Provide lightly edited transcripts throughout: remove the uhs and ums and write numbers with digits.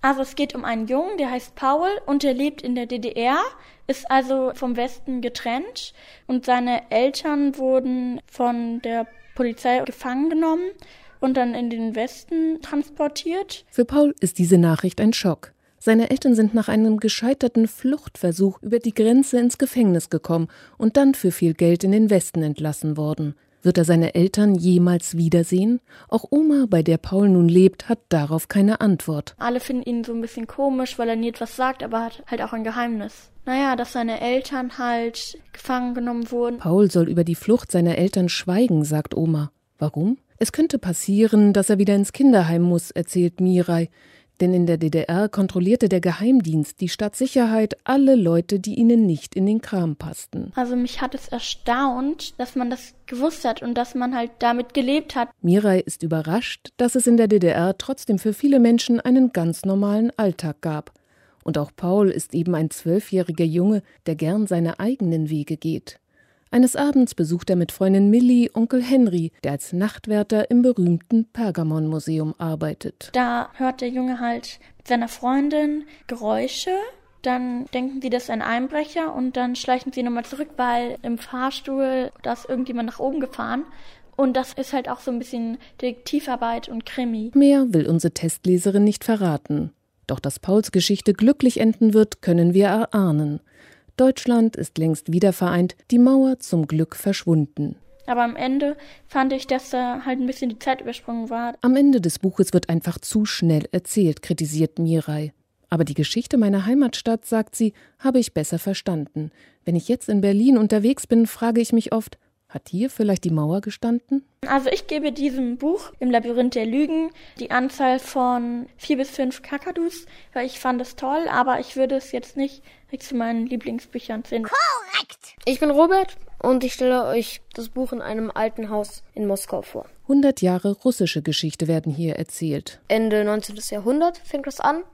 Also es geht um einen Jungen, der heißt Paul und der lebt in der DDR, ist also vom Westen getrennt und seine Eltern wurden von der Polizei gefangen genommen und dann in den Westen transportiert. Für Paul ist diese Nachricht ein Schock. Seine Eltern sind nach einem gescheiterten Fluchtversuch über die Grenze ins Gefängnis gekommen und dann für viel Geld in den Westen entlassen worden. Wird er seine Eltern jemals wiedersehen? Auch Oma, bei der Paul nun lebt, hat darauf keine Antwort. Alle finden ihn so ein bisschen komisch, weil er nie etwas sagt, aber hat halt auch ein Geheimnis. Dass seine Eltern halt gefangen genommen wurden. Paul soll über die Flucht seiner Eltern schweigen, sagt Oma. Warum? Es könnte passieren, dass er wieder ins Kinderheim muss, erzählt Miray. Denn in der DDR kontrollierte der Geheimdienst, die Stadtsicherheit, alle Leute, die ihnen nicht in den Kram passten. Also mich hat es erstaunt, dass man das gewusst hat und dass man halt damit gelebt hat. Miray ist überrascht, dass es in der DDR trotzdem für viele Menschen einen ganz normalen Alltag gab. Und auch Paul ist eben ein 12-jähriger Junge, der gern seine eigenen Wege geht. Eines Abends besucht er mit Freundin Millie Onkel Henry, der als Nachtwärter im berühmten Pergamon-Museum arbeitet. Da hört der Junge halt mit seiner Freundin Geräusche. Dann denken sie, das ist ein Einbrecher und dann schleichen sie nochmal zurück, weil im Fahrstuhl da ist irgendjemand nach oben gefahren. Und das ist halt auch so ein bisschen Detektivarbeit und Krimi. Mehr will unsere Testleserin nicht verraten. Doch dass Pauls Geschichte glücklich enden wird, können wir erahnen. Deutschland ist längst wiedervereint, die Mauer zum Glück verschwunden. Aber am Ende fand ich, dass da halt ein bisschen die Zeit übersprungen war. Am Ende des Buches wird einfach zu schnell erzählt, kritisiert Miray. Aber die Geschichte meiner Heimatstadt, sagt sie, habe ich besser verstanden. Wenn ich jetzt in Berlin unterwegs bin, frage ich mich oft, hat hier vielleicht die Mauer gestanden? Also ich gebe diesem Buch, Im Labyrinth der Lügen, die Anzahl von 4 bis 5 Kakadus, weil ich fand es toll, aber ich würde es jetzt nicht zu meinen Lieblingsbüchern zählen. Korrekt! Ich bin Robert und ich stelle euch das Buch in einem alten Haus in Moskau vor. 100 Jahre russische Geschichte werden hier erzählt. Ende 19. Jahrhundert fängt das an,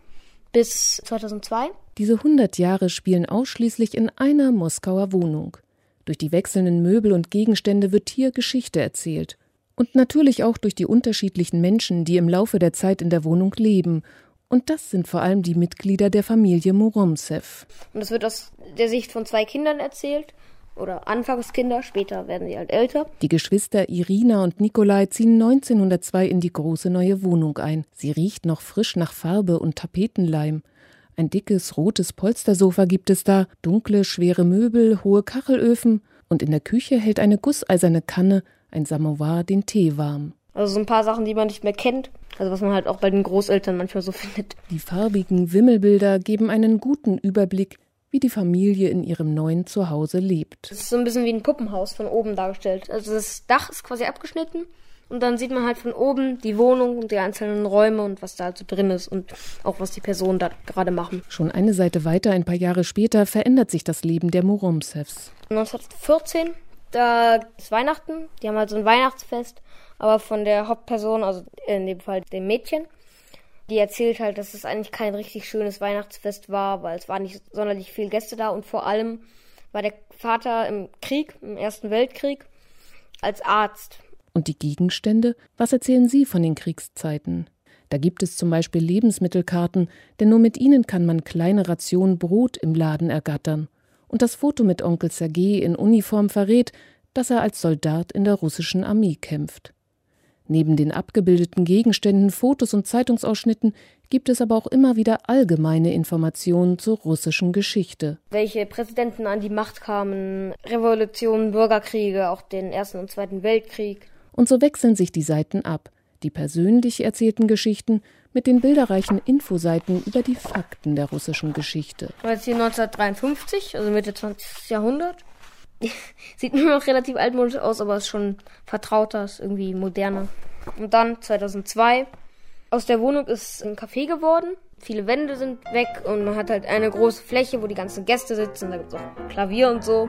bis 2002. Diese 100 Jahre spielen ausschließlich in einer Moskauer Wohnung. Durch die wechselnden Möbel und Gegenstände wird hier Geschichte erzählt. Und natürlich auch durch die unterschiedlichen Menschen, die im Laufe der Zeit in der Wohnung leben. Und das sind vor allem die Mitglieder der Familie Moromsew. Und es wird aus der Sicht von 2 Kindern erzählt. Oder Anfangskinder, später werden sie halt älter. Die Geschwister Irina und Nikolai ziehen 1902 in die große neue Wohnung ein. Sie riecht noch frisch nach Farbe und Tapetenleim. Ein dickes, rotes Polstersofa gibt es da, dunkle, schwere Möbel, hohe Kachelöfen und in der Küche hält eine gusseiserne Kanne, ein Samovar, den Tee warm. Also so ein paar Sachen, die man nicht mehr kennt, also was man halt auch bei den Großeltern manchmal so findet. Die farbigen Wimmelbilder geben einen guten Überblick, wie die Familie in ihrem neuen Zuhause lebt. Es ist so ein bisschen wie ein Puppenhaus von oben dargestellt. Also das Dach ist quasi abgeschnitten. Und dann sieht man halt von oben die Wohnung und die einzelnen Räume und was da halt so drin ist und auch was die Personen da gerade machen. Schon eine Seite weiter, ein paar Jahre später, verändert sich das Leben der Moromsews. 1914, da ist Weihnachten, die haben halt so ein Weihnachtsfest, aber von der Hauptperson, also in dem Fall dem Mädchen, die erzählt halt, dass es eigentlich kein richtig schönes Weihnachtsfest war, weil es waren nicht sonderlich viele Gäste da und vor allem war der Vater im Krieg, im Ersten Weltkrieg, als Arzt. Und die Gegenstände? Was erzählen Sie von den Kriegszeiten? Da gibt es zum Beispiel Lebensmittelkarten, denn nur mit ihnen kann man kleine Rationen Brot im Laden ergattern. Und das Foto mit Onkel Sergej in Uniform verrät, dass er als Soldat in der russischen Armee kämpft. Neben den abgebildeten Gegenständen, Fotos und Zeitungsausschnitten gibt es aber auch immer wieder allgemeine Informationen zur russischen Geschichte. Welche Präsidenten an die Macht kamen, Revolutionen, Bürgerkriege, auch den Ersten und Zweiten Weltkrieg. Und so wechseln sich die Seiten ab, die persönlich erzählten Geschichten mit den bilderreichen Infoseiten über die Fakten der russischen Geschichte. Jetzt hier 1953, also Mitte 20. Jahrhundert. Sieht nur noch relativ altmodisch aus, aber ist schon vertrauter, ist irgendwie moderner. Und dann 2002, aus der Wohnung ist ein Café geworden. Viele Wände sind weg und man hat halt eine große Fläche, wo die ganzen Gäste sitzen. Da gibt es auch Klavier und so.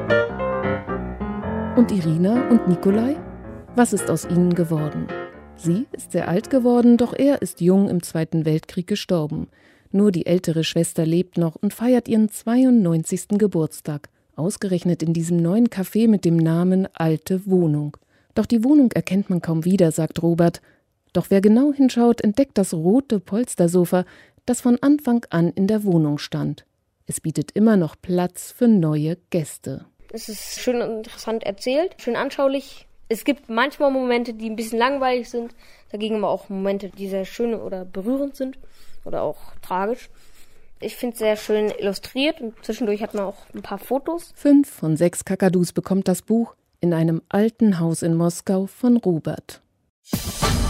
Und Irina und Nikolai? Was ist aus ihnen geworden? Sie ist sehr alt geworden, doch er ist jung im Zweiten Weltkrieg gestorben. Nur die ältere Schwester lebt noch und feiert ihren 92. Geburtstag. Ausgerechnet in diesem neuen Café mit dem Namen Alte Wohnung. Doch die Wohnung erkennt man kaum wieder, sagt Robert. Doch wer genau hinschaut, entdeckt das rote Polstersofa, das von Anfang an in der Wohnung stand. Es bietet immer noch Platz für neue Gäste. Es ist schön und interessant erzählt, schön anschaulich. Es gibt manchmal Momente, die ein bisschen langweilig sind, dagegen aber auch Momente, die sehr schön oder berührend sind oder auch tragisch. Ich finde es sehr schön illustriert und zwischendurch hat man auch ein paar Fotos. 5 von 6 Kakadus bekommt das Buch In einem alten Haus in Moskau von Robert.